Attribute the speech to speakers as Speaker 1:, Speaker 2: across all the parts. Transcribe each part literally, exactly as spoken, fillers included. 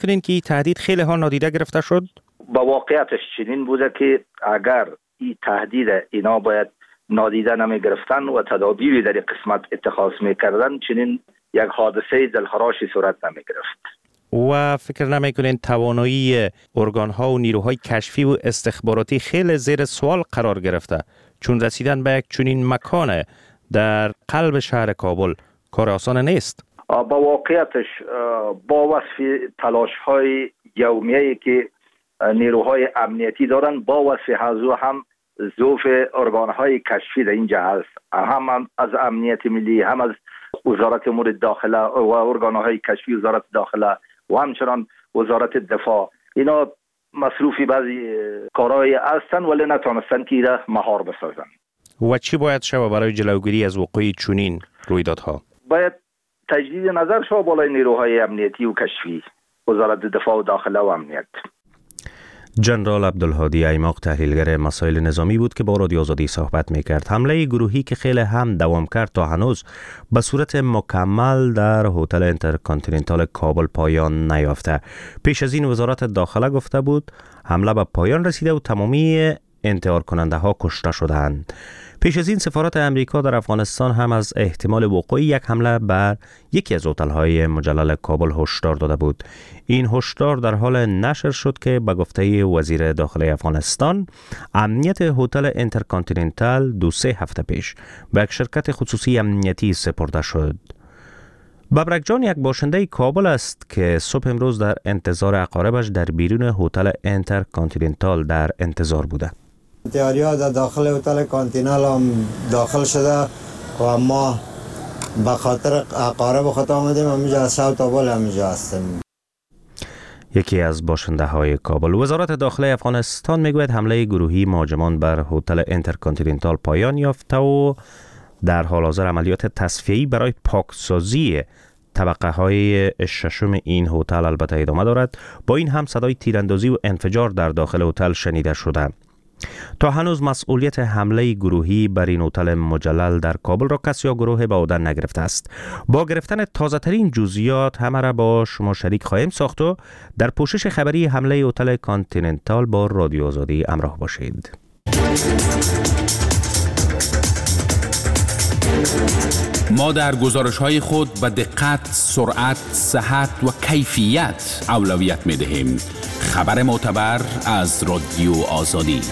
Speaker 1: کنین که این تهدید خیلی ها نادیده گرفته شد؟
Speaker 2: با واقعیتش چنین بوده که اگر این تهدید اینا باید نادیده نمی گرفتن و تدابیری در قسمت اتخاذ می کردن، چنین یک حادثه دلخراشی صورت نمی گرفت.
Speaker 1: و فکر نمی کنین توانایی ارگان ها و نیروهای کشفی و استخباراتی خیلی زیر سوال قرار گرفته، چون رسیدن به یک چنین مکان در قلب شهر کابل کار آسان نیست؟
Speaker 2: با واقعیتش با وصف تلاش های یومیه‌ای که نیروهای امنیتی دارن، با وصف هزو هم ضعف ارگان های کشفی در اینجا هست، هم از امنیت ملی، هم از وزارت امور داخله و ارگان های کشفی وزارت داخله و همچنان وزارت دفاع. اینا مصروفی بعضی کارهای هستن ولی نتونستن که ایره مهار بسازن.
Speaker 1: و چی باید شود برای جلوگیری از وقوع چنین رویدادها؟
Speaker 2: باید تجدید نظر شود بالای نیروهای امنیتی و کشفی، وزارت دفاع و داخله و امنیت.
Speaker 1: جنرال عبدالهادی ایماق تحلیلگر مسائل نظامی بود که با رادیو آزادی صحبت میکرد. حمله گروهی که خیلی هم دوام کرد تا هنوز به صورت مکمل در هتل اینترکانتیننتال کابل پایان نیافته. پیش از این وزارت داخله گفته بود حمله به پایان رسیده و تمامی انتحار کننده ها کشته شدند. پیش از این سفارت امریکا در افغانستان هم از احتمال وقوع یک حمله بر یکی از هتل‌های مجلل کابل هشدار داده بود. این هشدار در حال نشر شد که به گفته وزیر داخلی افغانستان امنیت هتل اینترکانتیننتال دو سه هفته پیش به یک شرکت خصوصی امنیتی سپرده شد. ببرک جان یک باشنده کابل است که صبح امروز در انتظار اقاربش در بیرون هتل اینترکانتیننتال در انتظار بوده.
Speaker 3: تیاریا در داخل هتل کانتینال هم داخل شده و ما به خاطر اقارب خود آمدیم، همینجا از شب تا بال همینجا هستیم.
Speaker 1: یکی از باشنده های کابل. وزارت داخلی افغانستان میگوید حمله گروهی مهاجمان بر هتل اینترکانتیننتال پایان یافته و در حال حاضر عملیات تصفیه‌ای برای پاکسازی طبقه های ششم این هتل البته ادامه دارد. با این هم صدای تیراندازی و انفجار در داخل هتل شنیده شده. تا هنوز مسئولیت حمله گروهی بر این هتل مجلل در کابل را کسی یا گروه به عهده نگرفته است. با گرفتن تازه ترین جزئیات همه را با شما شریک خواهیم ساخت و در پوشش خبری حمله هتل کانتیننتال با رادیو آزادی همراه باشید.
Speaker 4: ما در گزارش‌های خود به دقت، سرعت، صحت و کیفیت اولویت می‌دهیم. خبر معتبر از رادیو آزادی.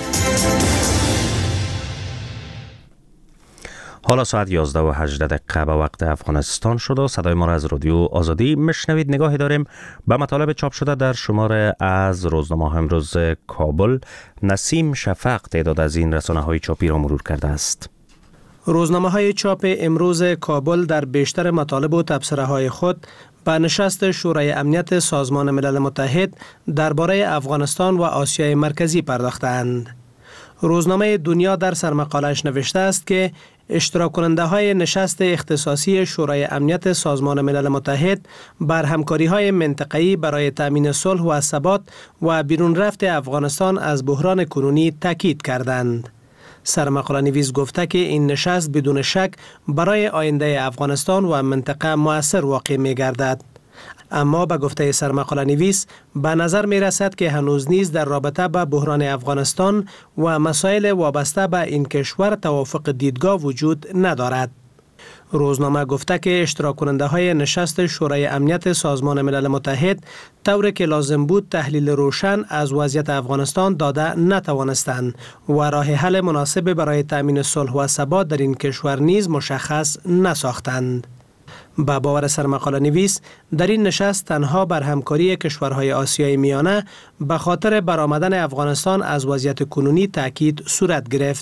Speaker 1: حالا ساعت یازده و هجده دقیقه به وقت افغانستان شد و صدای ما را از رادیو آزادی مشنوید. نگاهی داریم به مطالب چاپ شده در شماره از روزنامه امروز کابل. نسیم شفق تعداد از این رسانه‌های چاپی را مرور کرده است.
Speaker 5: روزنامه های چاپ امروز کابل در بیشتر مطالب و تبصره های خود به نشست شورای امنیت سازمان ملل متحد درباره افغانستان و آسیای مرکزی پرداختند. روزنامه دنیا در سرمقاله‌اش نوشته است که اشتراک کننده های نشست اختصاصی شورای امنیت سازمان ملل متحد بر همکاری های منطقه‌ای برای تامین صلح و ثبات و بیرون رفت افغانستان از بحران کنونی تاکید کردند. سرمقاله نویس گفته که این نشست بدون شک برای آینده افغانستان و منطقه مؤثر واقع می گردد. اما به گفته سرمقاله نویس به نظر می رسد که هنوز نیز در رابطه با بحران افغانستان و مسائل وابسته به این کشور توافق دیدگاه وجود ندارد. روزنامه گفته که اشتراک کننده های نشست شورای امنیت سازمان ملل متحد طوری که لازم بود تحلیل روشن از وضعیت افغانستان داده نتوانستند و راه حل مناسب برای تأمین صلح و ثبات در این کشور نیز مشخص نساختند. با باور سرمقاله نویس در این نشست تنها بر همکاری کشورهای آسیای میانه به خاطر برآمدن افغانستان از وضعیت کنونی تاکید صورت گرفت.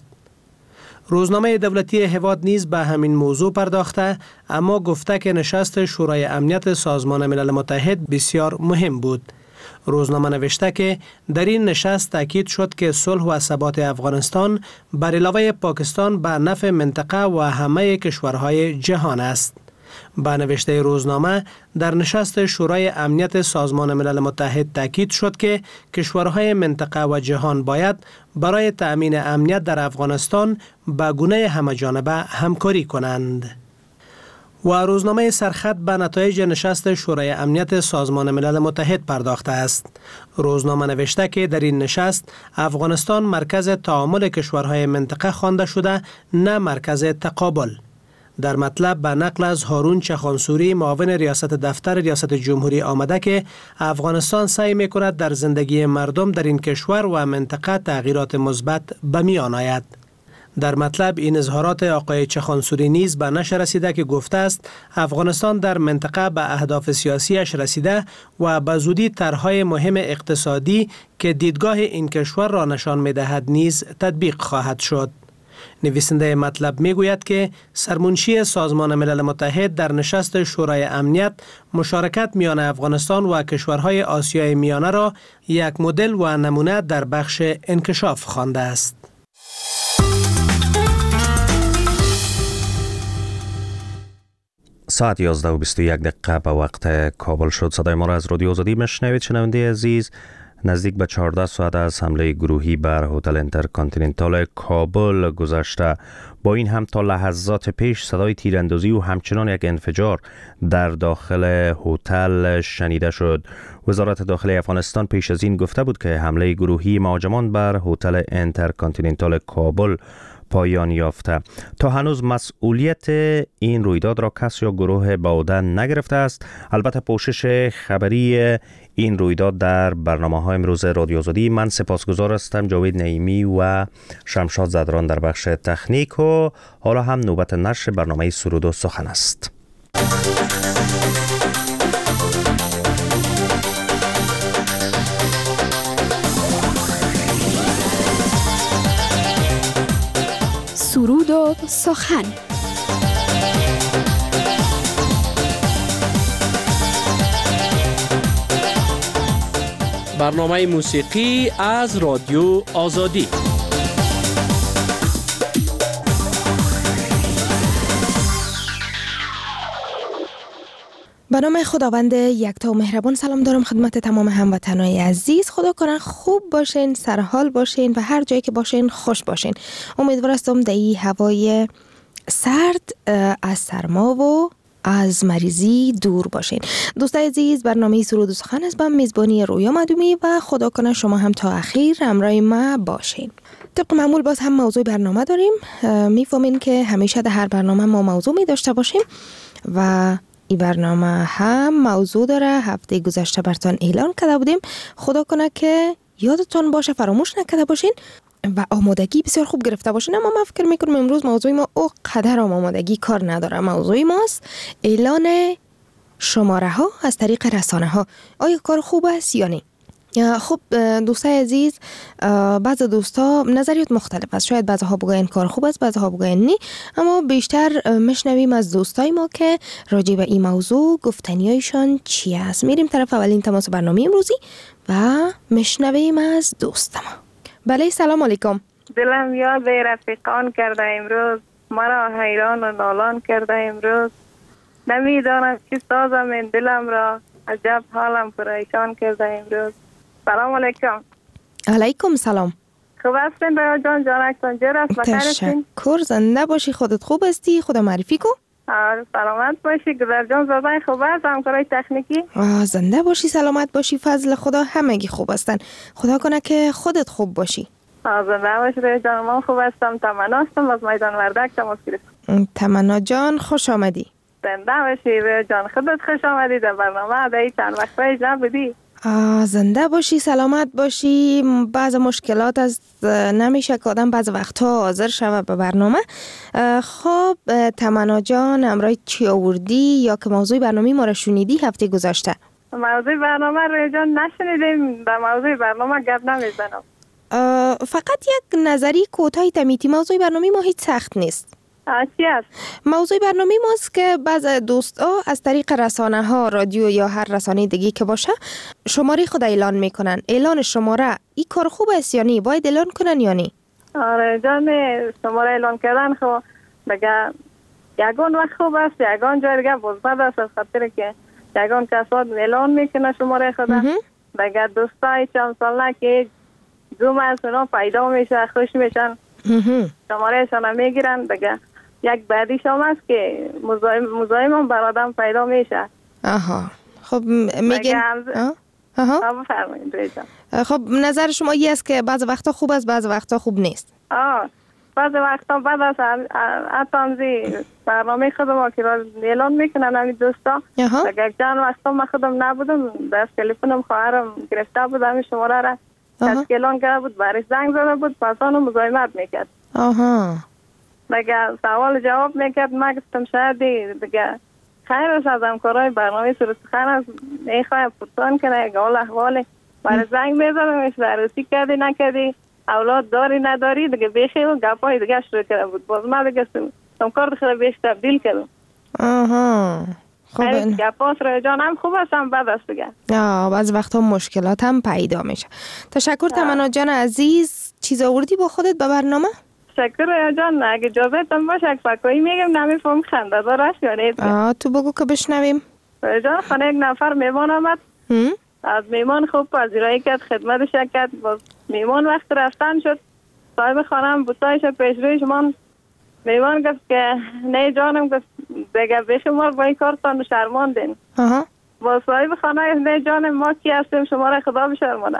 Speaker 5: روزنامه دولتی هواد نیز به همین موضوع پرداخته، اما گفته که نشست شورای امنیت سازمان ملل متحد بسیار مهم بود. روزنامه نوشته که در این نشست تاکید شد که صلح و ثبات افغانستان بر علاوه پاکستان به نفع منطقه و همه کشورهای جهان است. با نوشته روزنامه در نشست شورای امنیت سازمان ملل متحد تاکید شد که کشورهای منطقه و جهان باید برای تأمین امنیت در افغانستان به گونه همه‌جانبه همکاری کنند. و روزنامه سرخط به نتایج نشست شورای امنیت سازمان ملل متحد پرداخته است. روزنامه نوشته که در این نشست افغانستان مرکز تعامل کشورهای منطقه خوانده شده، نه مرکز تقابل. در مطلب به نقل از هارون چخانسوری معاون ریاست دفتر ریاست جمهوری آمده که افغانستان سعی می‌کند در زندگی مردم در این کشور و منطقه تغییرات مثبت به میان آید. در مطلب این اظهارات آقای چخانسوری نیز به نشر رسیده که گفته است افغانستان در منطقه به اهداف سیاسیش رسیده و به زودی طرح‌های مهم اقتصادی که دیدگاه این کشور را نشان می‌دهد نیز تطبیق خواهد شد. نویسنده مطلب میگوید که سرمنشی سازمان ملل متحد در نشست شورای امنیت مشارکت میان افغانستان و کشورهای آسیای میانه را یک مدل و نمونه در بخش انکشاف خوانده است.
Speaker 1: ساعت یازده و بیست و یک دقیقه به وقت کابل شد. صدای ما را از رادیو آزادی میشنوید. شنونده عزیز، نزدیک به چهارده ساعت از حمله گروهی بر هتل اینترکانتیننتال کابل گذشته. با این هم تا لحظات پیش صدای تیراندازی و همچنان یک انفجار در داخل هتل شنیده شد. وزارت داخلی افغانستان پیش از این گفته بود که حمله گروهی مهاجمان بر هتل اینترکانتیننتال کابل پایان یافته. تا هنوز مسئولیت این رویداد را کس یا گروه به عهده نگرفته است. البته پوشش خبری این رویداد در برنامه‌های امروز رادیو آزادی. من سپاسگزار هستم جاوید نعیمی و شمشاد زدران در بخش تکنیک و حالا هم نوبت نشر برنامه سرود و سخن است.
Speaker 6: سرود و سخن.
Speaker 5: برنامه موسیقی از رادیو آزادی.
Speaker 7: به نام خداوند یکتا و مهربان سلام دارم خدمت تمام هموطنان عزیز. خدا کنه خوب باشین، سرحال باشین و هر جایی که باشین خوش باشین. امیدوار هستم در این هوای سرد از سرما و از مریضی دور باشین. دوستای عزیز، برنامه سرود و سخن است با میزبانی رویا مدومی و خدا کنه شما هم تا اخیر همراه ما باشین. طبق معمول باز هم موضوع برنامه داریم. میفهمین که همیشه در هر برنامه ما موضوع می داشته باشیم و این برنامه هم موضوع داره. هفته گذشته براتون اعلان کرده بودیم. خدا کنه که یادتون باشه، فراموش نکرده باشین و آمادگی بسیار خوب گرفته باشین. اما من فکر میکنم امروز موضوع ما او قدر آمادگی کار نداره. موضوع ماست اعلان شماره ها از طریق رسانه ها. آیا کار خوب است یا نه؟ خب دوستای عزیز، بعض دوستا نظریات مختلف است. شاید بعضی ها بگوین کار خوب است، بعضی ها بگوین نه، اما بیشتر مشنویم از دوستای ما که راجع به این موضوع گفتنیایشان چی است. میریم طرف اولین تماس برنامه امروزی و مشنویم از دوست ما. بله، سلام علیکم.
Speaker 8: دلم یاد رفیقان کرده امروز، مرا حیران و نالان کرده امروز. نمیدانم چی سازم این دلم را، عجب حالم پریشان کرده امروز. سلام علیکم.
Speaker 7: علیکم سلام.
Speaker 8: خوب هستین رویا جان؟ جانکتان جور است؟ بخیر هستین؟
Speaker 7: تشکر. زنده باشی. خودت خوب هستی؟ خدا معرفی کو.
Speaker 8: آره سلامت باشی. گذر جان زدن خوب است؟ همکارای تکنیکی؟
Speaker 7: آه زنده باشی، سلامت باشی، فضل خدا همگی خوب هستن. خدا کنه که خودت خوب باشی.
Speaker 8: آه زنده باشی رویا جان. من خوب هستم. تمنا هستم از میدان وردک تماس گرفتم.
Speaker 7: تمنا جان خوش آمدی.
Speaker 8: زنده باشی رویا جان. خودت خوش آمدی در برنامه. در این چند وقت پیش نبودی.
Speaker 7: زنده باشی، سلامت باشی. بعض مشکلات از نمیشه که آدم بعض وقتها حاضر شود به برنامه. خب تمنا جان، امروز چی آوردی یا که موضوع برنامه ما را شنیدی هفته گذشته؟
Speaker 8: موضوع برنامه روی جان نشنیدیم. در موضوع برنامه گپ نمیزنم.
Speaker 7: فقط یک نظری کوتاهی تمیتی. موضوع برنامه ما هیچ سخت نیست.
Speaker 8: چی است؟
Speaker 7: موضوع برنامه ماست که بعض دوستا از طریق رسانه ها، رادیو یا هر رسانه دیگه که باشه شماره خود اعلان میکنن. اعلان شماره این کار خوب است یا نه؟ باید اعلان کنن یا نه؟
Speaker 8: آره جان، شماره اعلان کردن خب دیگه یگان وقت خوب است، یگان جای دیگه بزرگ است، از خاطر که یگان کسات اعلان میکنه شماره خود دیگه دوستای چند ساله که زوم از اونا پیدا میشه، خوش میشن، شماره شان میگیرن دیگه یک بعدیش هم است که مزاحم مزاحم هم بر آدم پیدا میشه.
Speaker 7: آها خب میگن
Speaker 8: آها بفرمایید ریجان.
Speaker 7: خب نظر شما این است که بعض وقتا خوب است بعض وقتا خوب نیست؟
Speaker 8: آه بعض وقتا بعد از اتامزی برنامه خودم که را اعلان میکنن همین دوستا اگر جان وقتا من خودم نبودم دست تلفنم خواهرم گرفته بود همین شماره را از اعلان کرده بود برش زنگ زده بود پس آنو مزاحمت میکرد.
Speaker 7: آها
Speaker 8: دیگه سوال جواب میکرد. من گفتم شاید دیگه خیرش از همکارای برنامه سر سخن از این خواهی پرسان کنه اگه حال احواله برای زنگ میزدمش بررسی کردی نکردی اولاد داری نداری دیگه بیخی و گپای دیگه شروع کرده بود. باز من دیگه سم کار دیگه بیش تبدیل کردم.
Speaker 7: آها
Speaker 8: خب گپاس رو جان هم خوب است هم بد است دیگه.
Speaker 7: آه بعض وقتا مشکلات هم پیدا میشه. تشکر تمنا جان عزیز. چیز آوردی با خودت به برنامه؟
Speaker 8: تشکر جان. اگه اجازه تم باشه یک فکایی میگم نمیفهم خنده دار است یا نه؟
Speaker 7: آه تو بگو که بشنویم.
Speaker 8: جان خانه یک نفر میمان آمد. از میمان خوب پذیرایی کرد خدمتش کرد. باز میمان وقت رفتن شد صاحب خانم بوسایش پیش روی شما میمان گفت که نه جانم گفت دیگه به شما با این کارتان شرماندین. با صاحب خانه نه جانم ما کی هستیم شما را خدا بشرمانه.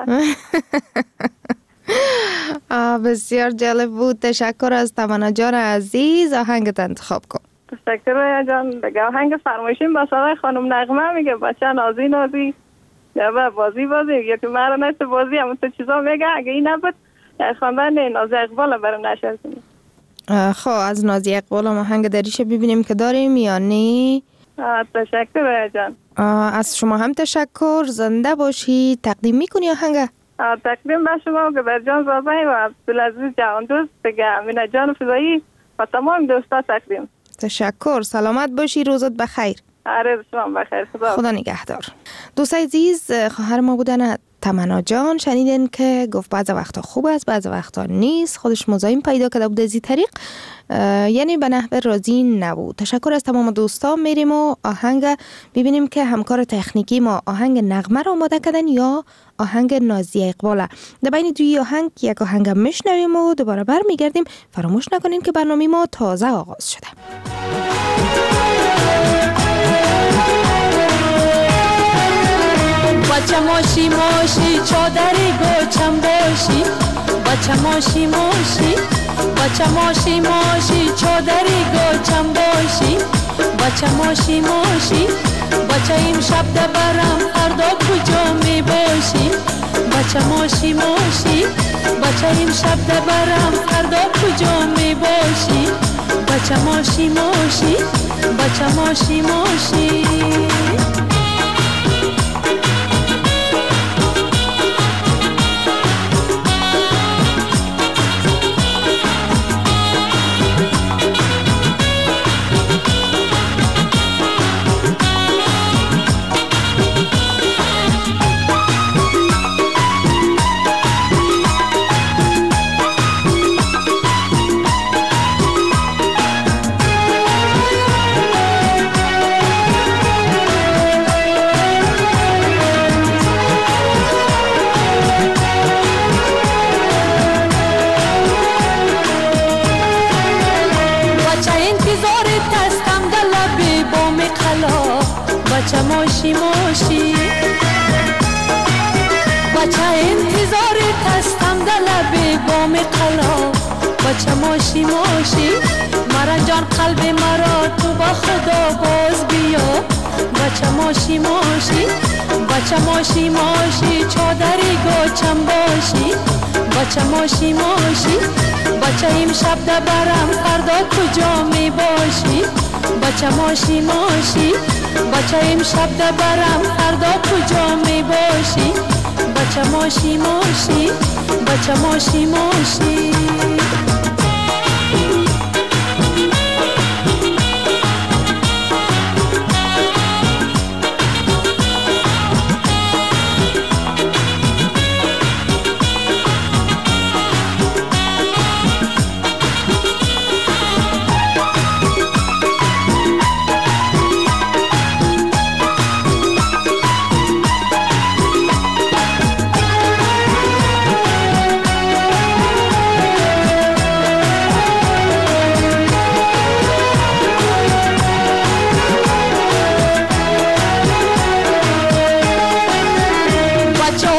Speaker 7: بسیار جالب بود. تشکر از تمنا جان عزیز. آهنگت انتخاب کن.
Speaker 8: تشکر جان. دیگه آهنگ فرمایشیم با صدای خانم نغمه میگه بچه نازی نازی یا با بازی بازی یا که مرا نشت بازی همون تو چیزا میگه اگه این نبود خواندن نازی اقبال برای نشر کنیم.
Speaker 7: خب از نازی اقبال هم آهنگ دریشه ببینیم که داریم یا نه.
Speaker 8: تشکر جان.
Speaker 7: از شما هم تشکر. زنده باشی. تقدیم میکنی آهنگ؟
Speaker 8: تقدیم به شما که بر جان زازایی و عبدالعزیز جهان دوست دیگه امینه جان فضایی و تمام دوستا تقدیم.
Speaker 7: تشکر. سلامت باشی. روزت بخیر.
Speaker 8: آره شما بخیر. خدا
Speaker 7: خدا نگهدار. دوستای عزیز خواهر ما بودن تمنا جان شنیدن که گفت بعض وقتا خوب است بعض وقتا نیست. خودش مزاحم پیدا کرده بود از این طریق یعنی به نحو راضی نبود. تشکر از تمام دوستان. میریم و آهنگ ببینیم که همکار تکنیکی ما آهنگ نغمه را آماده کردن یا آهنگ نازی اقباله. در بین دوی آهنگ یک آهنگ میشنویم و دوباره برمیگردیم. فراموش نکنین که برنامه ما تازه آغاز شده.
Speaker 9: بچه ماشی ماشی چادری گوچم باشی بچه ماشی ماشی بچه ماشی ماشی چادری گوچم باشی بچه ماشی ماشی بچه این شب دبرم فردا کجا می باشی بچه ماشی ماشی بچه این شب دبرم فردا کجا می باشی بچه ماشی ماشی بچه ماشی ماشی بچه ماشی ماشی بچه انتظار تستم در لب بام قلا بچه ماشی ماشی مرا جان قلب مرا تو با خدا باز بیا بچه ماشی ماشی بچه ماشی ماشی چادری گوچم باشی بچه ماشی ماشی بچه این شب دبرم فردا کجا می باشی بچه ماشی ماشی بچه این شب دبرم فردا کجا می باشی بچه ماشی ماشی بچه ماشی ماشی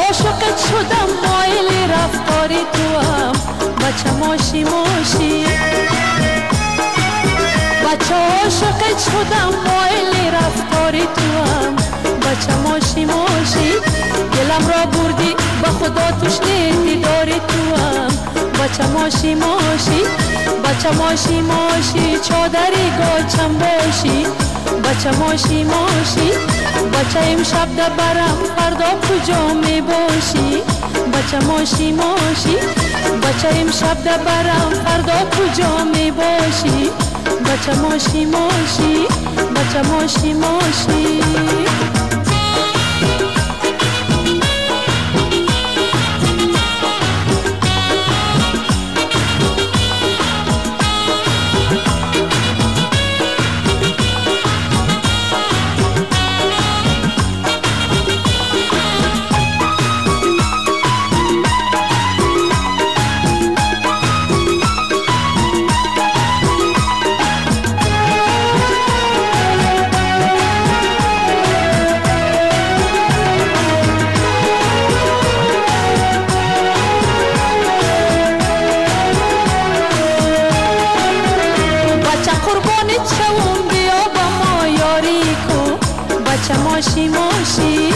Speaker 9: عاشقت شدم مایل رفتاری تو هم بچه ماشی ماشی بچه عاشقت شدم مایل رفتاری تو هم بچه ماشی ماشی دلم را بردی با خدا توش نیتی داری تو هم بچه ماشی ماشی بچه ماشی ماشی چادری گاچم باشی بچه ماشی ماشی بچه امشب ده برم فردا کجا می باشی بچه ماشی ماشی بچه امشب ده برم فردا کجا می باشی بچه ماشی ماشی بچه ماشی ماشی ماشی ماشی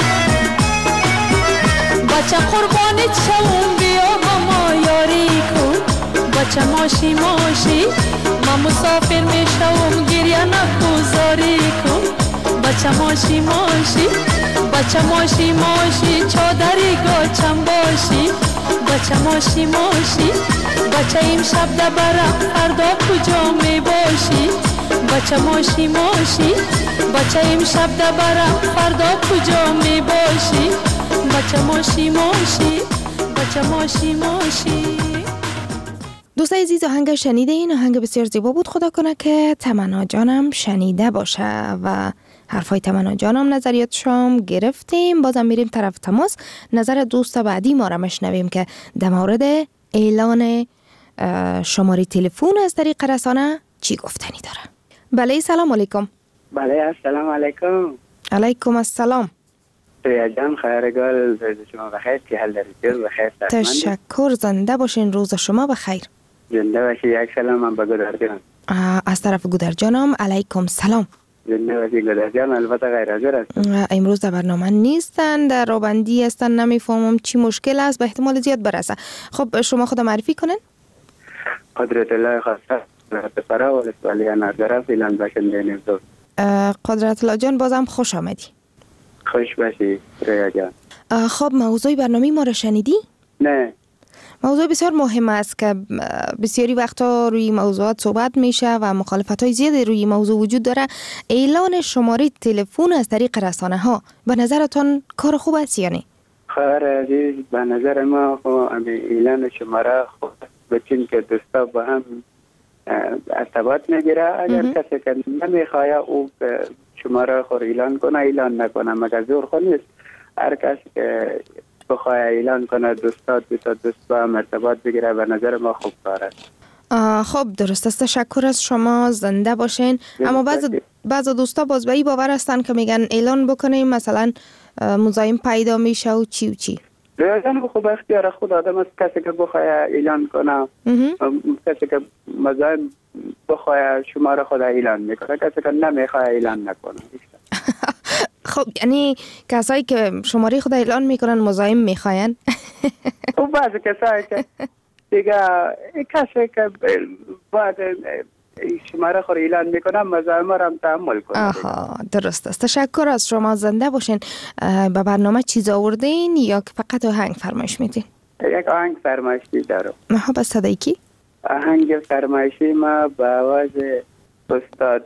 Speaker 9: بچه قربانت شوم بیا با ما یاری کن بچه ماشی ماشی ما مسافر می شوم گریه نگذاری کن بچه ماشی ماشی بچه ماشی ماشی چادری گاچم باشی بچه ماشی ماشی بچه امشب ده برم فردا کجا می باشی بچه ماشی ماشی بچه امشب ده برم فردا کجا می باشی بچه ماشی ماشی بچه ماشی ماشی.
Speaker 7: دوستای عزیز آهنگ شنیده این آهنگ بسیار زیبا بود. خدا کنه که تمنا جانم شنیده باشه و حرفای تمنا جانم نظریاتشام گرفتیم. بازم میریم طرف تماس نظر دوست بعدی ما را مشنویم که در مورد اعلان شماره تلفن از طریق رسانه چی گفتنی داره. بله سلام علیکم.
Speaker 10: بله السلام علیکم.
Speaker 7: علیکم السلام.
Speaker 10: رویا جان خیرگار روز شما بخیر که حال دارید بخیر.
Speaker 7: تشکر زنده باشین روز شما بخیر.
Speaker 10: زنده باشی. یک سلام من به گودر جان.
Speaker 7: از طرف گودر جانم علیکم سلام.
Speaker 10: زنده باشی گودر جان. البته غیر حاضر هستن
Speaker 7: امروز در برنامه نیستن در رابندی هستن نمیفهمم چی مشکل است به احتمال زیاد برسه. خب شما خود معرفی کنین.
Speaker 10: قدرت الله خواسته فرا و اسوالی نظره فیلان باشنده نفدو.
Speaker 7: قدرت الله جان بازم خوش آمدی.
Speaker 10: خوش باشی رویا جان.
Speaker 7: خب موضوع برنامه ما رو شنیدی؟
Speaker 10: نه.
Speaker 7: موضوع بسیار مهم است که بسیاری وقتا روی موضوعات صحبت میشه و مخالفت‌های زیادی روی موضوع وجود داره. اعلان شماره تلفن از طریق رسانه ها به نظرتان کار خوب است یا نه؟
Speaker 10: خیر عزیز به نظر ما اعلان شماره خوب بچین که دوستا با هم ارتباط نگیره. اگر کسی که نمیخواه او شماره خور اعلان کنه اعلان نکنه مگر زور خود نیست. هر کسی که بخواه اعلان کنه دوستات دوستا دوست با هم ارتباط بگیره به نظر ما خوب کار است.
Speaker 7: خب درست است. تشکر از شما زنده باشین. اما بعض بعض دوستا باز به این باور هستن که میگن اعلان بکنیم مثلا مزاحم پیدا میشه و چی و چی.
Speaker 10: ریاضان خوب اختیار خود آدم است. کسی که بخواه اعلان کنه کسی که مزاحم بخواه شماره خود اعلان میکنه کسی که نمیخواه اعلان نکنه.
Speaker 7: خب یعنی کسایی که شماره خود اعلان میکنن مزاحم میخواین؟
Speaker 10: خب بعضی کسایی که دیگه کسی که باید شماره خود اعلان میکنم مزاحم را هم تحمل کنه.
Speaker 7: آها درست است. تشکر از شما زنده باشین. به برنامه چیز آوردین یا که فقط آهنگ فرمایش میدین؟
Speaker 10: یک آهنگ فرمایشی دارم.
Speaker 7: محبت صدایی کی؟
Speaker 10: آهنگ فرمایشی ما با آواز استاد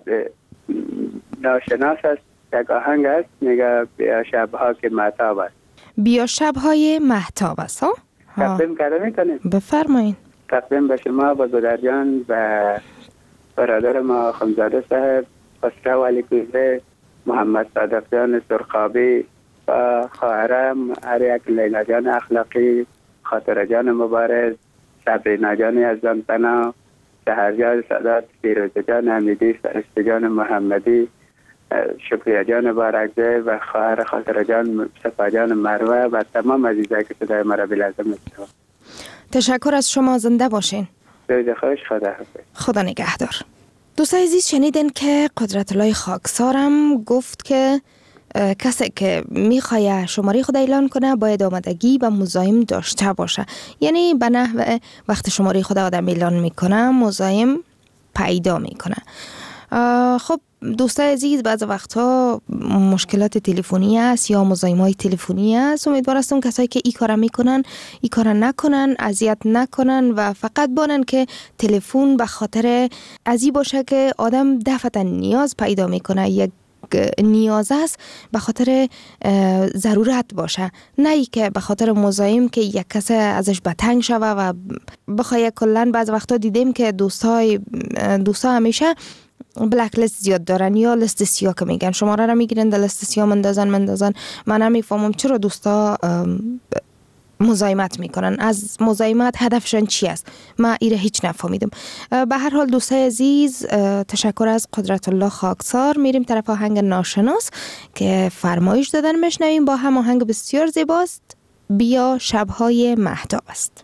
Speaker 10: ناشناس است. یک آهنگ است میگه بیا شبها که مهتاب است.
Speaker 7: بیا شبهای مهتاب است ها؟
Speaker 10: تقدیم کرده میکنیم؟
Speaker 7: بفرمایین.
Speaker 10: تقدیم به شما با گودر جان و برادر ما خمزاده صاحب خسرو ولی کوزه محمد صادق جان سرخابی و خواهرم هر یک لیلا جان اخلاقی خاطر جان مبارز صبرینا جان یزدان پناه سحر جان سادات فیروز جان حمیدی فرشته جان محمدی شکریه جان بارکزی و خواهر خاطر جان صفا جان مروه و تمام عزیزایی که صدای مرا بلازم میشنوند.
Speaker 7: تشکر از شما، زنده باشین.
Speaker 10: خیلی خوش، خدا حافظ.
Speaker 7: خدا نگهدار. دوستای عزیز، شنیدین که قدرت الله خاکسارم گفت که کسی که میخواه شماره خود اعلان کنه باید آمادگی و مزاحم داشته باشه. یعنی به نحو وقت شماره خود آدم اعلان میکنه مزاحم پیدا میکنه. خب دوستای عزیز، بعض وقتها مشکلات تلفنی است یا مزاحم‌های تلفنی است. امیدوار هستم کسایی که این کارا میکنن این کارا نکنن، اذیت نکنن و فقط بانن که تلفن به خاطر ازی باشه که آدم دفعتا نیاز پیدا میکنه، یک نیاز است به خاطر ضرورت باشه، نه ای که به خاطر مزاحم که یک کس ازش بتنگ شوه و بخواه. کلن بعض وقتا دیدیم که دوستای دوستا همیشه بلک لیست زیاد دارن یا لیست سیاه که میگن، شماره را میگیرن در لیست سیاه مندازن مندازن من نمیفهمم چرا دوستا مزاحمت میکنن، از مزاحمت هدفشان چی است؟ من ایره هیچ نفهمیدم. به هر حال دوستای عزیز، تشکر از قدرت الله خاکسار. میریم طرف آهنگ ناشناس که فرمایش دادن میشنویم، با هم آهنگ بسیار زیباست، بیا شبهای مهتاب است.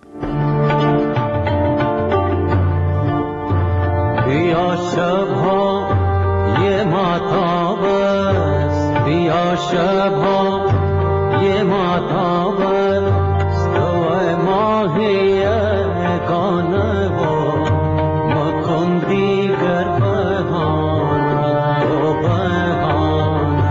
Speaker 11: بیا شبها یه مهتاب است، بیا شبها یه مهتاب است، تو ماهی گانه و مکن دیگر بهانه و بهانه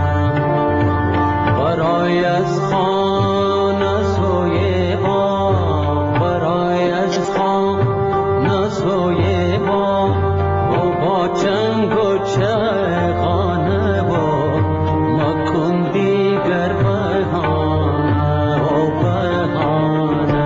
Speaker 11: برای از خانه سوی باغ، برای از خانه سوی باغ با چنگ و چغانه و مکن دیگر بهانه و بهانه.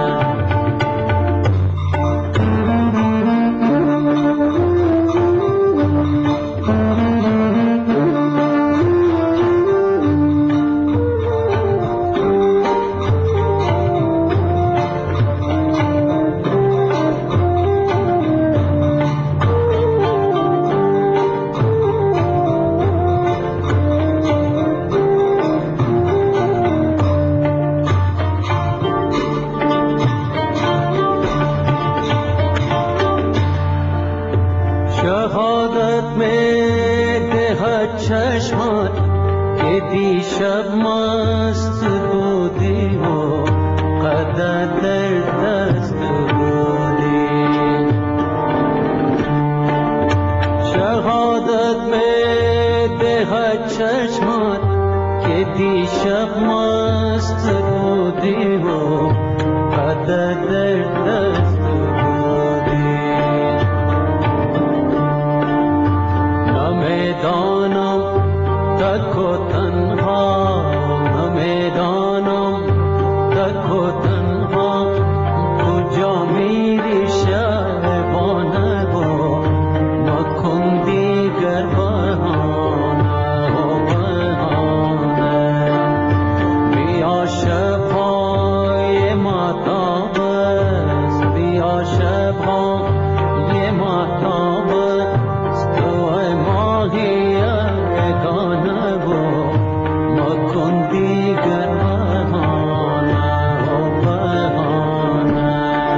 Speaker 11: شهادت می دهد چشمت که دیشب مست بودی و قدر در دست بودی. شهادت می دهد چشمت که دیشب مست بودی و قدر در دست نمیدانم تک و تنها، نمیدانم تک و تنها کجا میری شبانه و نکن دیگر بهانه و بهانه. بیا شبهای مهتاب است، بیا شبهای مهتاب است، تو ماهی یگانه و مکن دیگر بهانه و بهانه.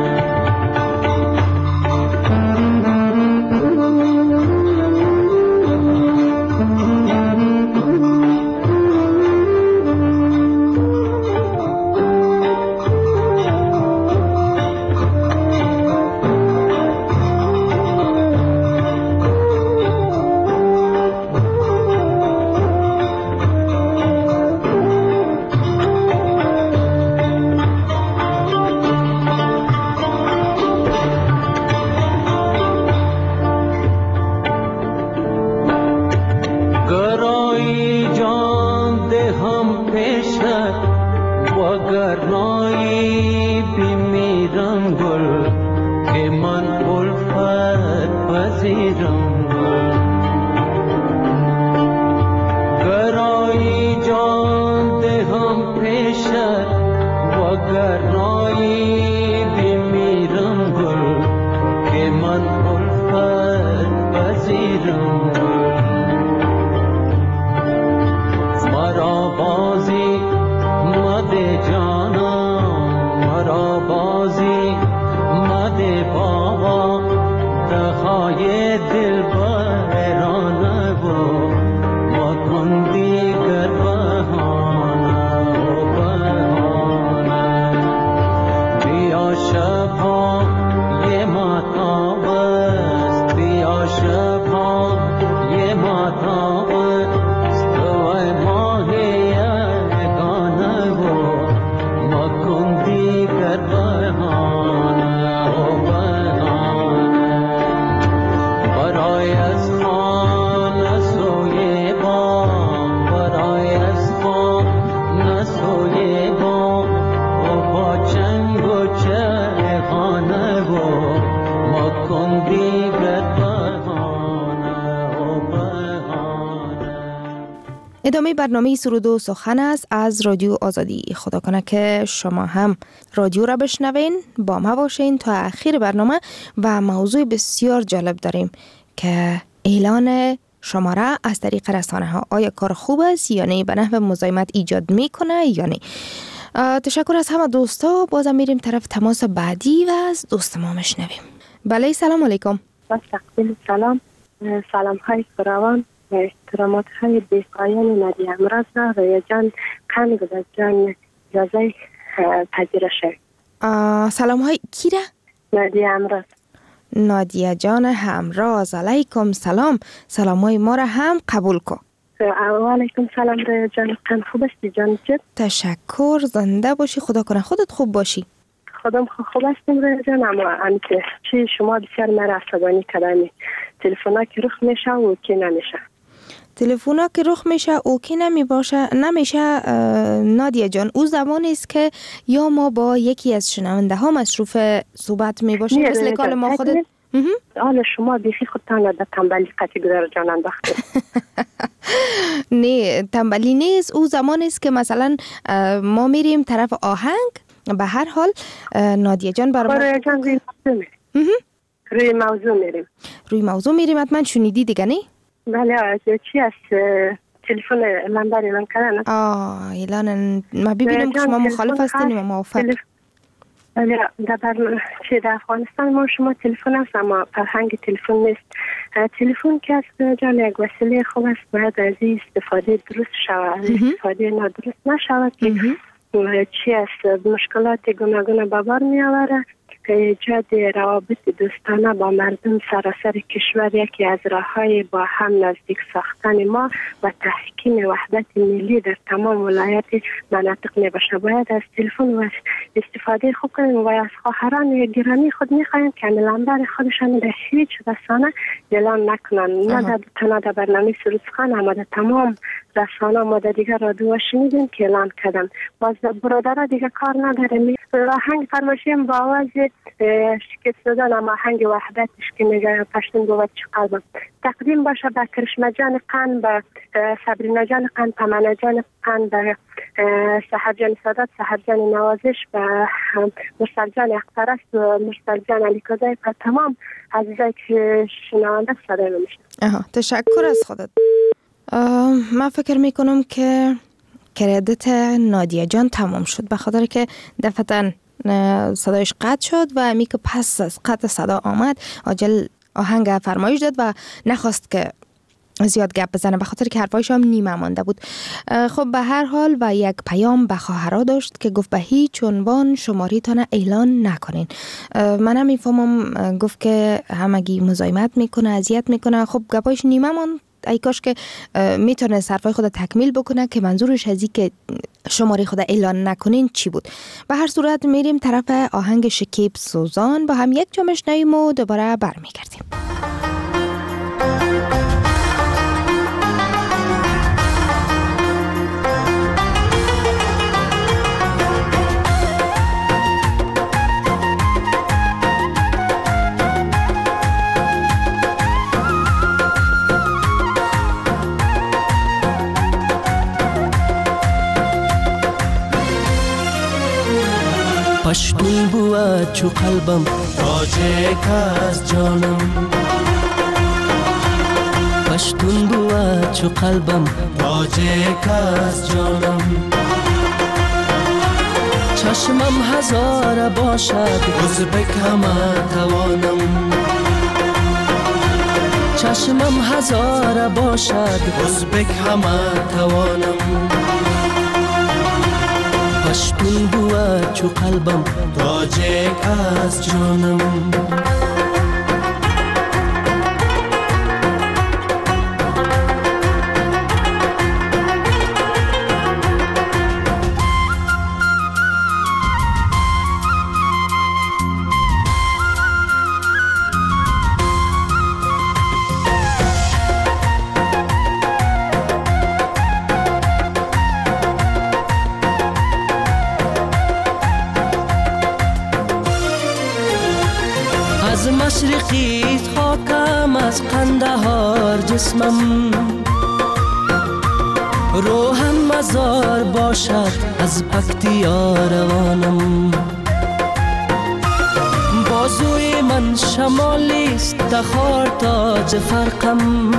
Speaker 11: گرایی جان دهم پیشت وگرنایی بمیرم گل که من الفت پذیرم گل. گرایی جان دهم پیشت وگرنایی بمیرم گل که من الفت پذیرم گل.
Speaker 7: ادامه برنامه سرود و سخن است از رادیو آزادی. خدا کنه که شما هم رادیو را بشنوین، با ما باشین تا اخیر برنامه و موضوع بسیار جالب داریم که اعلان شماره از طریق رسانه ها آیا کار خوب است یا نه، به نحو مزاحمت ایجاد میکنه یا نه. تشکر از همه دوستا. بازم میریم طرف تماس بعدی و از دوست ما مشنویم. بله سلام علیکم.
Speaker 12: تقبل سلام. سلام های فراوان و احترامات های بی‌پایان نادی امراض را رویا جان قند و جان جازه پذیره شد.
Speaker 7: سلام های کی را؟
Speaker 12: نادی امراض.
Speaker 7: نادیه جان همراز، علیکم سلام. سلام های ما را هم قبول کن.
Speaker 12: علیکم سلام رویا جان، قند خوب استی جان جد؟
Speaker 7: تشکر، زنده باشی، خدا کنه خودت خوب باشی.
Speaker 12: خودم خوب هستم رویا جان، اما همیشه چی شما بسیار مرا عصبانی کردنی. تلفونا که رخ میشه و کی نمیشه.
Speaker 7: تلفونا که رخ میشه او کی نمی باشه نمیشه. نادیه جان او زمان است که یا ما با یکی از شنونده ها مصروف صحبت می باشیم، مثل کال ما خودت.
Speaker 12: حالا شما بیخی خودتان را در تنبلی قطعی گذار جان انداخته.
Speaker 7: نه تنبلی نیست، او زمان است که مثلا ما میریم طرف آهنگ. به هر حال نادیه جان برای
Speaker 12: روی جان روی موضوع میریم. روی موضوع میریم.
Speaker 7: روی موضوع میریم حتما شنیدی دیگه نه؟
Speaker 12: بله. چی از تلفن لندر اعلان کردن؟
Speaker 7: آه اعلان ما ببینم که شما مخالف هستین و موافق.
Speaker 12: بله در چی در افغانستان ما شما تلفن هست اما فرهنگ تلفن نیست. تلفن که از جان یک وسیله خوب است، باید از این استفاده درست شود، استفاده نادرست نشود که چی است مشکلات گوناگون به بار می آورد. ایجاد روابط دوستانه با مردم سراسر کشور یکی از راه‌های با هم نزدیک ساختن ما و تحکیم وحدت ملی در تمام ولایت مناطق میباشه. باید از تلفن و استفاده خوب کنیم و از خواهران گرامی خود میخوایم که نمبر خودشان در هیچ رسانه اعلان نکنن، نه در تنها در برنامه سرود سخن اما در تمام رسانه ما در دیگر رادیو شنیدیم که اعلان کردن. باز برادرها دیگه کار نداره. آهنگ فرمایشیم با آواز شکست دادن اما آهنگ وحدتش که میگه پشتون بود چه قلبم تقدیم باشه به کرشمه جان قند، به صبرینا جان قند، تمنا جان قند، به سحر جان سادات، سحر جان نوازش، به مرسل جان اخترست و مرسل جان علیکزای، به تمام عزیزایی که شنونده صدای میشه.
Speaker 7: آها تشکر از خودت. من فکر میکنم که کردیت نادیه جان تمام شد، به خاطر که دفعتاً صدایش قطع شد و امی که پس از قطع صدا آمد عاجل آهنگ فرمایش داد و نخواست که زیاد گپ بزنه، به خاطر که حرفایش هم نیمه مانده بود. خب به هر حال و یک پیام به خواهرها داشت که گفت به هیچ عنوان شماریتان اعلان نکنین. منم میفهمم گفت که همگی مزاحمت میکنه، اذیت میکنه. خب گپایش نیمه ماند، ای کاش که میتونه صرفای خود تکمیل بکنه که منظورش از این که شماره خود اعلان نکنین چی بود. به هر صورت میریم طرف آهنگ شکیب سوزان، با هم یک جا میشنویم و دوباره برمیگردیم.
Speaker 11: پشتون بود چو قلبم تاجک از جانم، پشتون بود چو قلبم تاجک از جانم. چشمم هزار باشد ازبک همه توانم، چشمم هزار باشد ازبک همه توانم. پشتون بود چو قلبم تاجک از جانم. مشرقی خاکم از قندهار جسمم، روحن مزار باشد از پکتیا روانم. بازوی من شمالیست تخار تاج فرقم.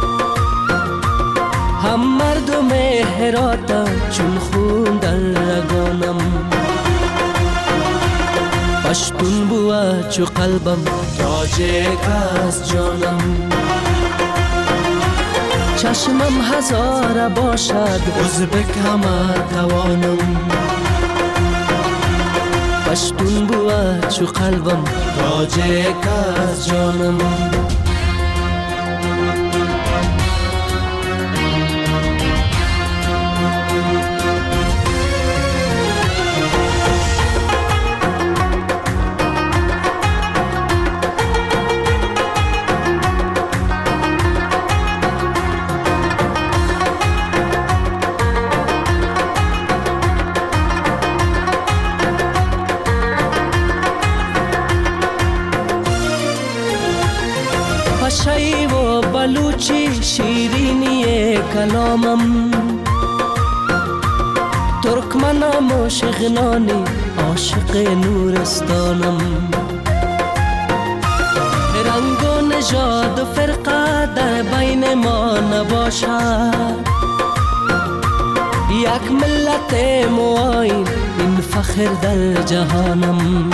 Speaker 11: هم مردم هراتم چون خون در رگانم. پشتون بوه چو قلبم تاجک از جانم. چشمم هزار باشد ازبک همه توانم. پشتون بوه چو قلبم تاجک از جانم. پشایی و بلوچی شیرینی کلامم. ترکمنم و شغنانی عاشق نورستانم. رنگ و نژاد و فرقه در بین ما نباشد. یک ملت موین این فخر در جهانم.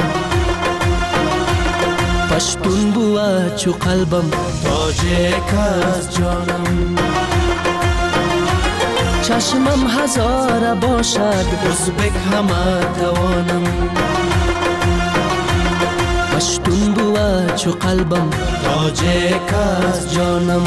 Speaker 11: پشتون بوه چو قلبم تاجک از جانم. چشمم هزار باشد ازبک همه توانم. پشتون بوه چو قلبم تاجک از جانم.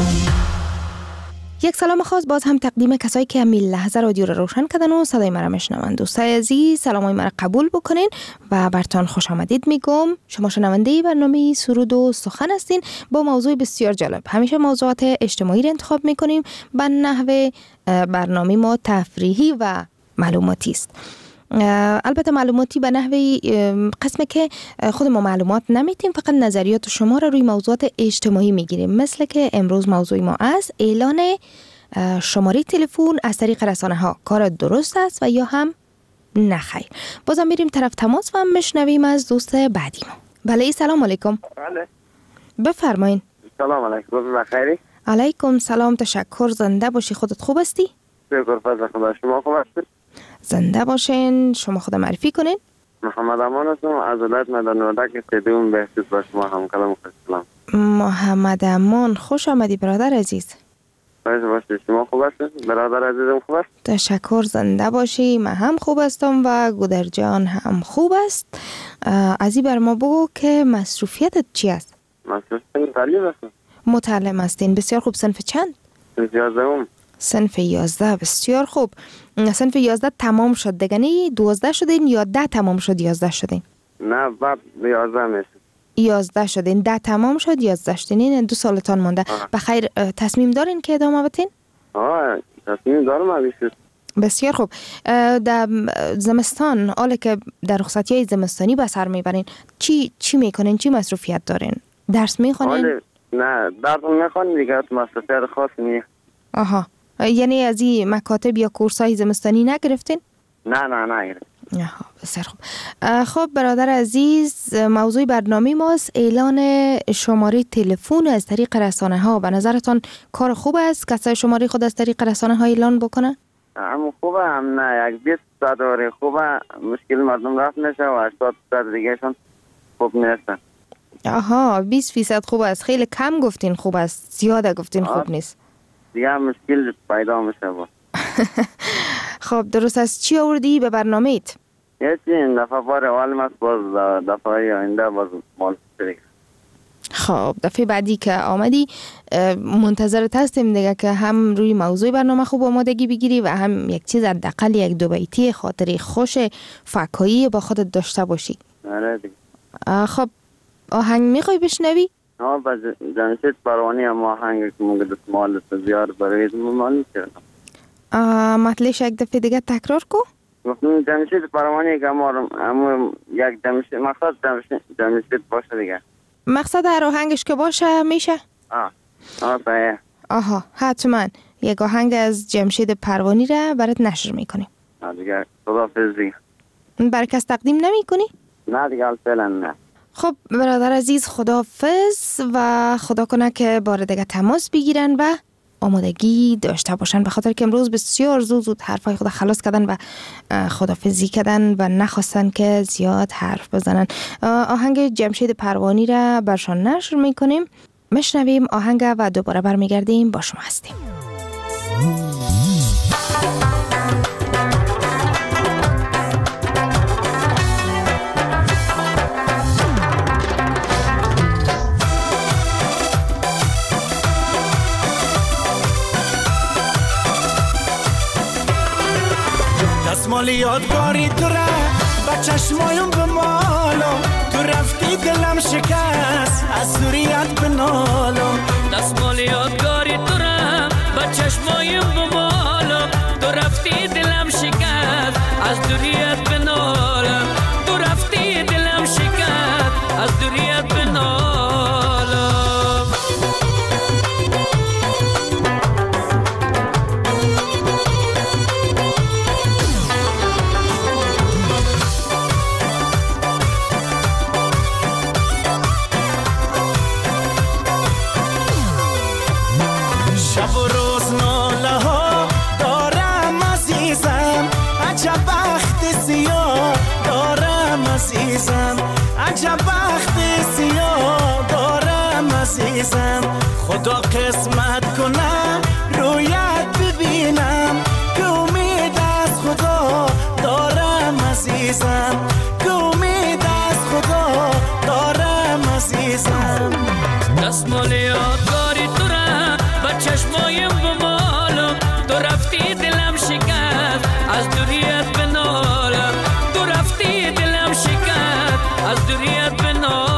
Speaker 7: یک سلام خاص باز هم تقدیم کسایی که همین لحظه رادیو رو روشن کردن و صدای مرا میشنوند. دوستای عزیز سلامای مرا قبول بکنین و برتان خوش آمدید میگم. شما شنونده برنامه سرود و سخن هستین با موضوع بسیار جالب. همیشه موضوعات اجتماعی رو انتخاب میکنیم به نحو برنامه ما تفریحی و معلوماتی است. البته معلوماتی به نحوی قسمه که خود ما معلومات نمیتیم، فقط نظریات شما را روی موضوعات اجتماعی میگیریم. مثل که امروز موضوع ما است اعلان شماره تلفن از طریق رسانه ها. کار درست است و یا هم نخیر؟ بازم میریم طرف تماس و هم مشنویم از دوست بعدی ما. بله سلام علیکم.
Speaker 13: بله
Speaker 7: بفرمایین.
Speaker 13: سلام علیکم. بخیری؟
Speaker 7: علیکم سلام، تشکر. زنده باشی. خودت خوب هستی؟
Speaker 13: شکر فضل خدا. شما خوب هستید؟
Speaker 7: زنده باشین. شما خود معرفی کنین.
Speaker 13: محمد امان هستم از ولایت مدن‌ودک سیدون بهشت با شما هم کلام سلام.
Speaker 7: محمد امان خوش آمدی برادر عزیز.
Speaker 13: باشه باشه. شما خوب هستید؟ برادر عزیزم خوب است؟
Speaker 7: تشکر. زنده باشی. من هم خوب هستم و گودر جان هم خوب است. از این بر ما بگو که مصروفیتت چی است؟
Speaker 13: مصروفیت تعلیم هستم.
Speaker 7: متعلم هستین. بسیار خوب. صنف چند؟
Speaker 13: صنف یازدهم.
Speaker 7: صنف یازده. بسیار خوب. صنف یازده تمام شد دگنی؟ دوازده شدین یا ده تمام شد یازده شدین؟
Speaker 13: نه بعد یازده میشه.
Speaker 7: یازده شدین. ده تمام شد یازده شدین. این دو سالتان مونده. بخیر تصمیم دارین که ادامه بدین؟
Speaker 13: آه تصمیم دارم همیشه.
Speaker 7: بسیار خوب. در زمستان حالا که در رخصتی‌های زمستانی به سر میبرین چی چی میکنین؟ چی مصروفیت دارین؟ درس میخونین؟
Speaker 13: نه درس میخونین دیگه. مصروفیت خاص نیست.
Speaker 7: آها، یعنی از این مکاتب یا کورسای زمستانی نگرفتین؟
Speaker 13: نه نه نگرفتیم.
Speaker 7: آها بسیار خوب. خب برادر عزیز، موضوع برنامه ماست اعلان شماره تلفن از طریق رسانه ها. به نظرتان کار خوب است کسای شماره خود از طریق رسانه ها اعلان بکنه؟
Speaker 13: هم خوبه هم نه. یک بیست صد خوبه، مشکل مردم رفت نشه و هشتاد صد دیگه شون خوب نیستن.
Speaker 7: آها بیست فیصد خوب است. خیلی کم گفتین خوب است، زیاده گفتین خوب نیست.
Speaker 13: دیگه مشکل پیدا میشه با.
Speaker 7: خب درست است. چی آوردی به برنامه ایت؟
Speaker 13: یکی این دفعه بار اول است، باز دفعه آینده باز مال سریک.
Speaker 7: خب دفعه بعدی که آمدی منتظرت هستیم دیگه که هم روی موضوع برنامه خوب آمادگی بگیری و هم یک چیز حداقل یک دو بیتی خاطری خوش فکایی با خودت داشته باشی.
Speaker 13: آره دیگه.
Speaker 7: خب آهنگ میخوای بشنوی؟
Speaker 13: ها با جمشید پروانی هم آهنگ که مگه دستمال زیاد برای مال کردم.
Speaker 7: مطلعش یک دفعه دیگه تکرار کو؟
Speaker 13: گفتم جمشید پروانی که ما هم یک جمشید مقصد جمشید جمشید باشه دیگه.
Speaker 7: مقصد هر آهنگش که باشه میشه؟
Speaker 13: آه آه صحیح.
Speaker 7: آها حتما یک آهنگ از جمشید پروانی را برات نشر میکنیم.
Speaker 13: دیگه خداحافظ دیگه.
Speaker 7: برای کس تقدیم نمی کنی؟
Speaker 13: نه دیگه فعلا نه.
Speaker 7: خب برادر عزیز خداحافظ و خدا کنه که بار دیگه تماس بگیرن و آمادگی داشته باشن، به خاطر که امروز بسیار زود زود حرفای خود خلاص کردن و خداحافظی کردن و نخواستن که زیاد حرف بزنن. آهنگ جمشید پروانی را برشان نشر میکنیم، مشنویم آهنگ و دوباره برمیگردیم با شما هستیم.
Speaker 14: دستمال یادگاری تو را با چشمایم بمالم، تو رفتی دلم شکست از دوریت بنالم.
Speaker 15: دستمال یادگاری تو را با چشمایم بمالم، تو رفتی دلم شکست از دوریت بنالم. تو رفتی دلم شکست از دوریت بنالم.
Speaker 14: شب و روز ناله ها دارم عزیزم، عجب بخت سیاه دارم عزیزم، عجب بخت سیاه دارم عزیزم. خدا قسمت کنم رویت ببینم، که امید از خدا دارم عزیزم، که امید از خدا دارم عزیزم.
Speaker 15: دستمال یادگاری تو را با چشمایم بمالم، تو رفتی دلم شکست از دوریت بنالم. تو رفتی دلم شکست از دوریت بنالم.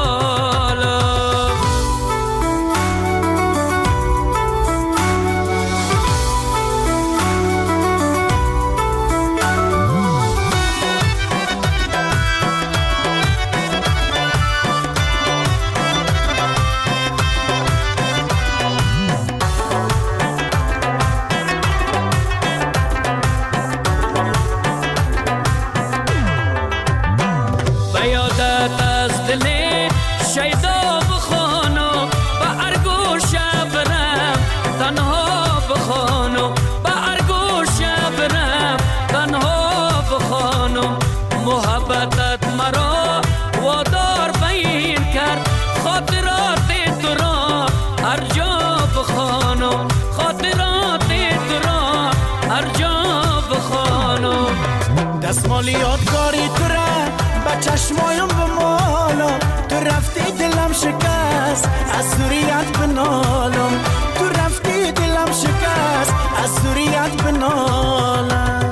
Speaker 15: شیدا بخوانو با ارگوش برم تنها بخوانو، با ارگوش برم تنها بخوانو. محبتت مرا وادار بین کرد، خاطرات تو را هر جا بخوانو، خاطرات تو را هر جا بخوانو.
Speaker 14: دستمال یادگاری تو را با چشمایم بمالم، تو رفتی دلم شکست از دوریت بنالم. تو رفتی دلم شکست از دوریت بنالم.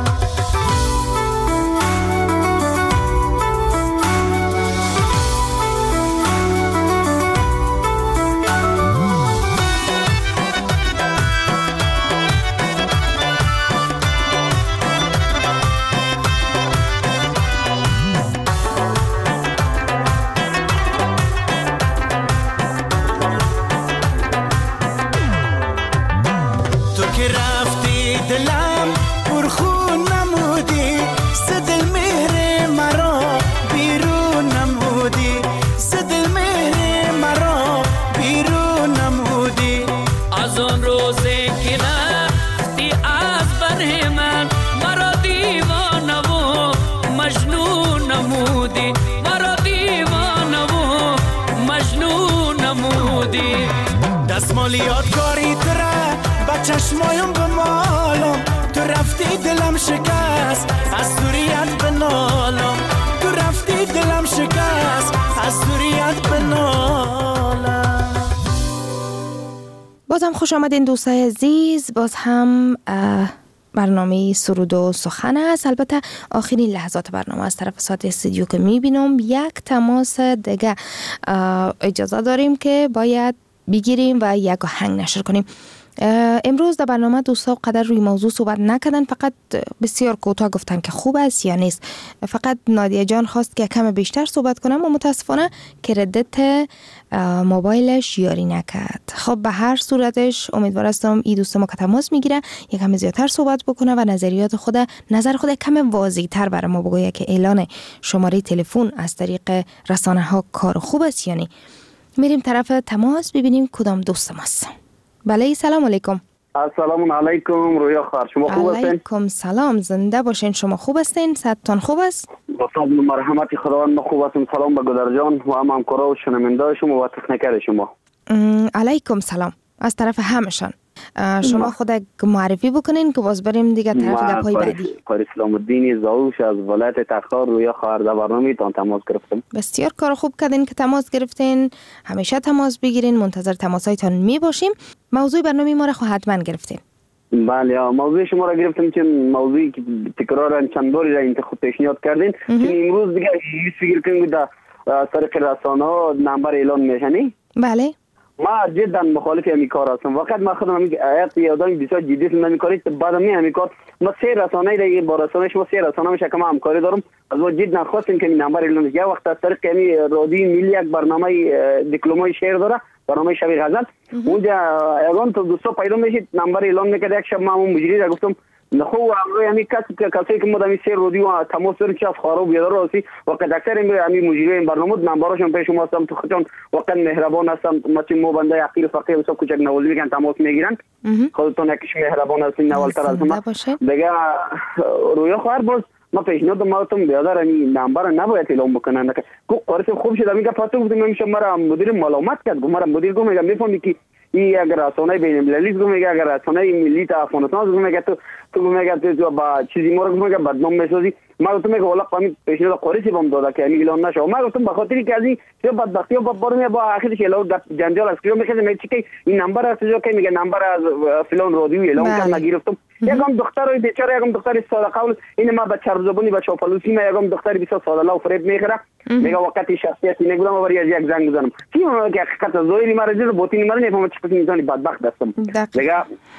Speaker 14: دلم پرخون نمودی، صدل مهر مرا بیرون نمودی، صدل مهر مرا بیرون نمودی.
Speaker 15: از آن روزی که رفتی از بر من، مرا دیوانه و مجنون نمودی، مرا دیوانه و مجنون نمودی.
Speaker 14: دستمال یادگاری تو را با چشمایم بمالم، تو رفتی دلم شکست از دوریت بنالم. تو رفتی دلم شکست از دوریت بنالم.
Speaker 7: باز هم خوش آمدین دوستای عزیز، باز هم برنامه سرود و سخن است. البته آخرین لحظات برنامه از طرف ساعت استودیو که میبینم یک تماس دیگه اجازه داریم که باید بگیریم و یک آهنگ نشر کنیم. امروز در برنامه دوستا قدر روی موضوع صحبت نکردن، فقط بسیار کوتاه گفتن که خوب است یا نیست. فقط نادیه جان خواست که کم بیشتر صحبت کنم و متاسفانه کردیت موبایلش یاری نکرد. خب به هر صورتش امیدوار هستم این دوست ما که تماس میگیره یک کم زیادتر صحبت بکنه و نظریات خود نظر خود کم واضح تر برای ما بگوید که اعلان شماره تلفن از طریق رسانه ها کار خوب است یا نه. میریم طرف تماس ببینیم کدام دوست ماست. بله سلام علیکم.
Speaker 16: السلام علیکم رویا خواهر، شما خوب هستین؟
Speaker 7: علیکم سلام، زنده باشین. شما خوب هستین؟ صحتتان خوب است؟
Speaker 16: با فضل و مرحمت خداوند ما خوب هستم. سلام به گدر جان و هم همکارا و شنونده شما و تکنیکر شما.
Speaker 7: علیکم سلام از طرف همشان. شما خود معرفی بکنین که باز بریم دیگه طرف گپای بعدی.
Speaker 16: قاری اسلام الدین زاوش از ولایت تخار رویا خواهر در برنامه تان تماس گرفتم.
Speaker 7: بسیار کار خوب کردین که تماس گرفتین. همیشه تماس بگیرین، منتظر تماسایتان می باشیم. موضوع برنامه ما را خو حتما گرفتین.
Speaker 16: بله، موضوع شما را گرفتم که موضوعی که تکرارا چند باری را انتخاب پیشنهاد کردین که امروز دیگه هیچ فکر کنیم در طریق رسانه‌ها نمبر اعلان میشنی؟
Speaker 7: بله.
Speaker 16: ما جدا مخالف همین کار هستم. وقت ما خودم همین آیت یادم بسیار جدی است نمی‌کنید بعد می همین کار ما سه رسانه‌ای دیگه با رسانه شما سه رسانه میشه که ما همکاری دارم. از ما جدا خواستیم که این نمبر اعلان یا وقت از طریق همین رادیو ملی یک برنامه دیپلمای شعر داره، برنامه شب غزل. اونجا اگه تو دوستا پیدا میشید نمبر اعلان میکرد. یک شب ما همون مجری را گفتم نخو امروز همین کسی که کسی که ما می سه رادیو تماس داریم که از خارو بیادر راسی وقت اکثر همین مجری این برنامه نمبراشون پیش ما هستم تو خودشون وقت مهربان هستم. مثل ما بنده عقیل فقیر و کوچک نوازی میگن تماس میگیرن. خودتون یکیش مهربان هستین نوالتر از ما دیگه رویا خواهر. باز ما پیشنهاد ماتم بیادر این نمبر نباید اعلام بکنن که کو قرص خوب شد میگه پاتو بودم میشه مرا مدیر معلومات کرد. مرا مدیر گفت میگه میفهمی که این اگر رسانه بین المللی گفت میگه اگر رسانه ملی تا افغانستان گفت میگه تو تو میگه تو با چیزی مورد میگه بدنام میسازی. ما گفتم میگه والا قامی پیشنهاد قرصی بم داده که اعلان نشه. ما گفتم به خاطر که از این چه بدبختی و برمی با آخرش اعلان جنجال است که میگه میگه چی این نمبر است که میگه نمبر از فلان رادیو اعلان کرد. نگرفتم یکم دخترای بیچاره یکم دختر ساده قول این ما به چرب زبونی به چاپلوسی ما یکم دختر بسیار ساده لو فریب میخره میگه وقتی شخصیتی نگم ولی از یک زنگ بزنم چی میگه حقیقت زوری مرا زیر بوتینی مرا نفهم چه قسم انسانی بدبخت هستم. میگه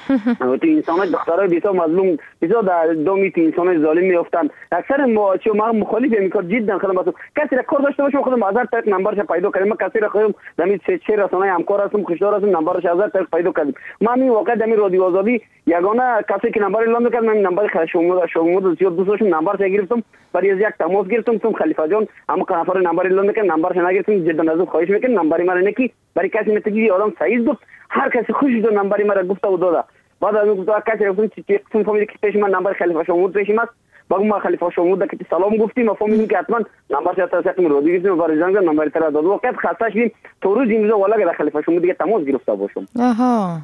Speaker 16: تو انسان دخترای بسیار مظلوم بسیار در دومی انسان ظالم میافتن. اکثر ما چه ما مخالف میکرد جدا خدمت کسی را کار داشته باشه خودم هزار تا نمبرش پیدا کردم. ما کسی را خودم دمی سه چه رسانه همکار هستم خوشدار هستم نمبرش هزار تا پیدا کردم. ما می واقعا دمی رادیو آزادی یگانه کسی که نمبر اعلام کرد من نمبر خشومود شومود زیاد دوستشون نمبر گرفتم برای از یک تماس گرفتم تو خلیفه جان اما که نفر نمبر اعلام کرد نمبرش نگرفتم. جدا ازت خواهش میکنم نمبر مرا نکی برای کسی میتگی آدم سعید بود هر کسی خوش دو نمبر مرا گفته و داده. بعد از اون گفت کسی گفتم چی چی فهمیدی که پیش من نمبر خلیفه شومود پیش من باقی ما خلیفه شومود که سلام گفتیم ما فهمیدیم که حتما نمبر شات از من رادیو گرفتیم برای زنگ نمبر تر داد. وقت خسته شدیم تو روز اینجا والا که خلیفه شومود دیگه تماس گرفته باشم.
Speaker 7: آها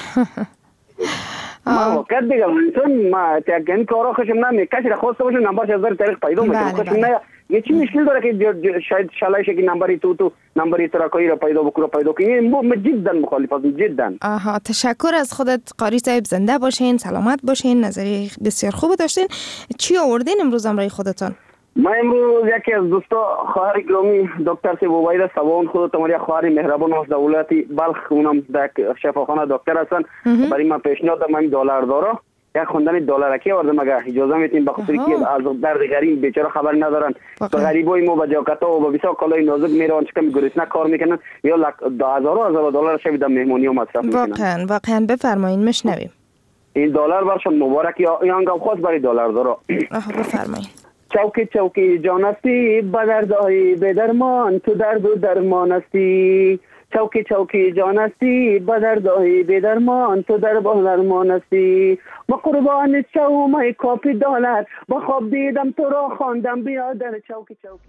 Speaker 16: ما وقت دیگه چون ما تاگن کارا خشم نمی کسی را خواسته باشه نمبرش از در طریق پیدا میکنه خشم نه یه چی مشکل داره که شاید شلایش که نمبری تو تو نمبری تراکایی را پیدا بکنه پیدا کنی. ما جدا مخالف هستم جدا.
Speaker 7: آها تشکر از خودت قاری صاحب. زنده باشین، سلامت باشین، نظری بسیار خوب داشتین. چی آوردین امروز امرای خودتان؟
Speaker 16: ما امروز یکی از دوستا خواهر گرامی دکتر سی بوبایده سوان خود تمام خواهر مهربان از دولت بلخ اونم در شفاخانه دکتر هستن. برای ما پیشنهاد من دلار داره یک خوندن دلارکی آورده مگه اجازه میتین به خاطر که از درد غریب بیچاره خبر ندارن. به غریبای ما با جاکتا و با بسیار کالای نازک میرن چکم گرسنه کار میکنن یا هزارو هزار دلار شب در مهمونی و مصرف میکنن.
Speaker 7: واقعا واقعا بفرمایید میشنویم.
Speaker 16: این دلار برشون مبارک یا یانگام خاص برای دلار داره.
Speaker 7: آها بفرمایید.
Speaker 16: چوکی چوکی جان استی بدردای به درمان تو درد و درمان استی. چوکی چوکی جان استی بدردای به درمان تو در درمان استی. ما قربان شوم ای کافی دولت با خواب دیدم تو را خواندم بیا در چوکی چوکی.